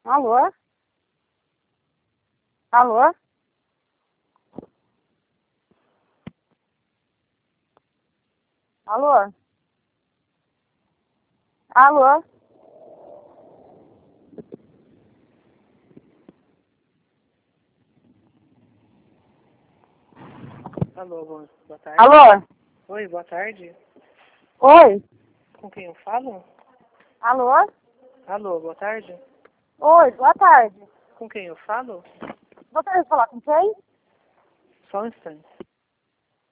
Alô? Alô? Alô? Alô? Alô, boa tarde. Alô? Oi, boa tarde. Oi? Com quem eu falo? Alô? Alô, boa tarde. Oi, boa tarde. Com quem eu falo? Gostaria de falar com quem? Só um instante.